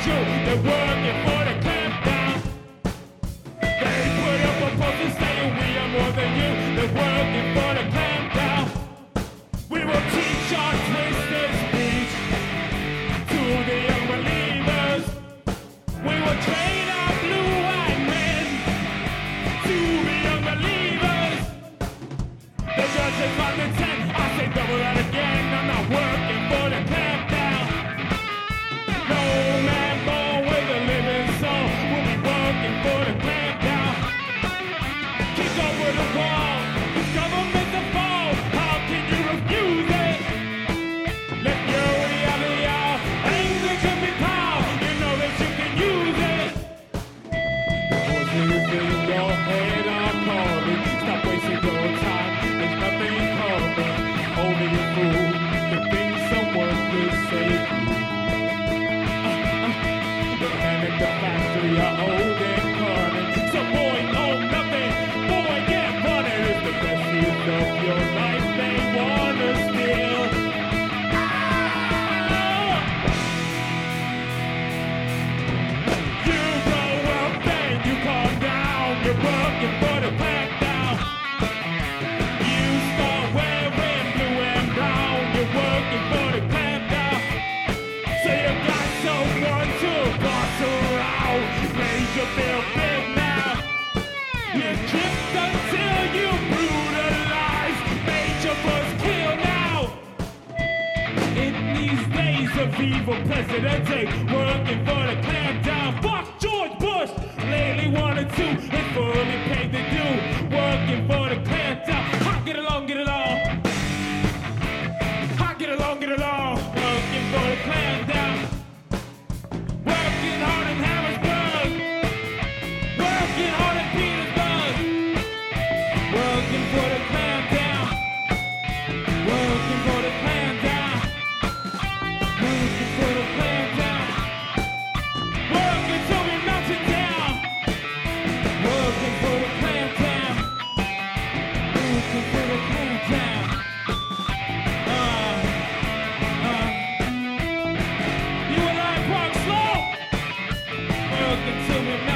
you. They're working for the clampdown. They put up a poster saying we are more than you. They're working for the clampdown. We will teach our twisted speech to the young believers. We will train our blue-eyed men to be young believers. The judge is on the 10. I say double that again. I'm not working for the clampdown. No man born with a living soul will be working for the clampdown. Kick over the wall. This government's a fall. How can you refuse it? Let your reality out. Anger can be power. You know that you can use it. The voices in your head are calling. Stop wasting your time. There's nothing coming. Only a fool can think someone could save you. The man in the factory are old and cunning. So boy, oh nothing. Boy, get running. It's the best years of your life they wanna steal. You grow up and you calm down. You're working for the clampdown. You start wearing blue and brown. You're working for the clampdown. So you got someone to boss around. Made you feel big now. You tripped until you brutalized. Made your first kill now. In these days of evil presidente, working for the clampdown. Fuck George Bush. Lately wanted to and fully paid the due. Working for the clampdown. Ha, get along, get along. Ha, get along, get along. Working for the clampdown. Working hard in Harrisburg. Working hard in Petersburg. Working for the clampdown. Working for the clampdown. Working for the clampdown. Working till we melt it down. Working for the clampdown. Working for the clampdown. You and I, Park Slow. Working till we melt